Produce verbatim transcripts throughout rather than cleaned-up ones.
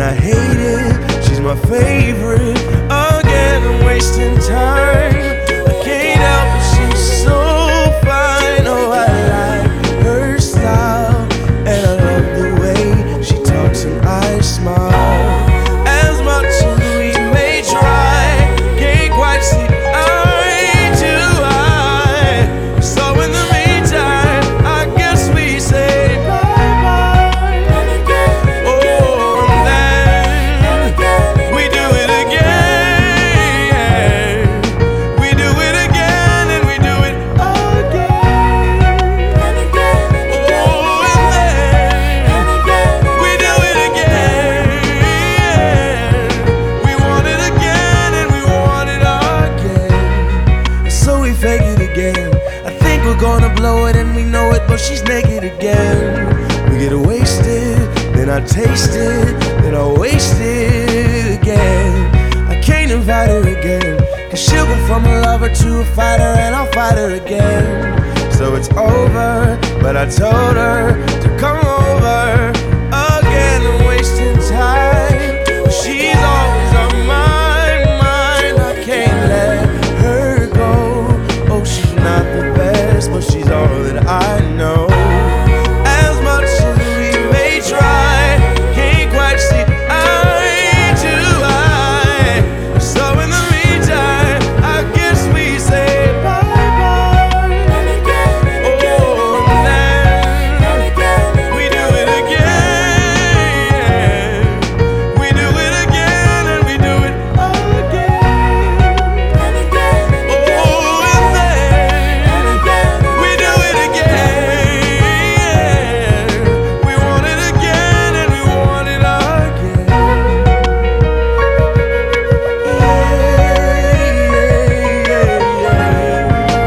I hate it. She's my favorite. Again, I'm wasting time. I can't help it, she's so fine. Oh, I like her style, and I love the way she talks and I smile. As much as we may try, can't quite see eye to eye. So in the meantime, I guess we say bye-bye. Oh, and then we do it again. We do it again and we do it again. Oh, and then we do it again. We want it again and we want it again. So we fake it again. I think we're gonna blow it and we know it, but she's naked again. We get wasted, then I taste it, then I waste it again. I can't invite her again, cause she'll go from a lover to a fighter, and I'll fight her again. So it's over, but I told her to come over again. I'm wasting time, she's always on my mind. I can't let her go. Oh, she's not the best, but she's all that I know. As much as we may try, can't quite see eye to eye. So in the meantime, I guess we say bye-bye. Oh, and then we do it again. We do it again and we do it again. Oh, and then we do it again. We want it again and we want it again. Yeah, yeah, yeah.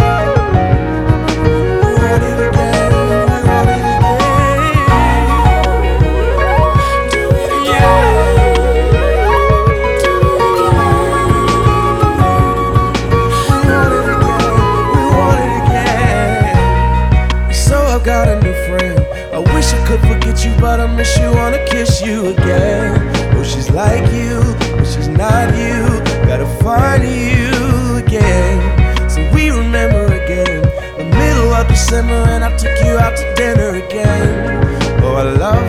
We want it again, we want it again. Yeah. We want it again, we want it again. So I've got a new friend. I wish I could forget you, but I miss you, wanna kiss you again. Oh, she's like you, but she's not you. Gotta find you again. So we remember again, the middle of December, and I took you out to dinner again. Oh, I love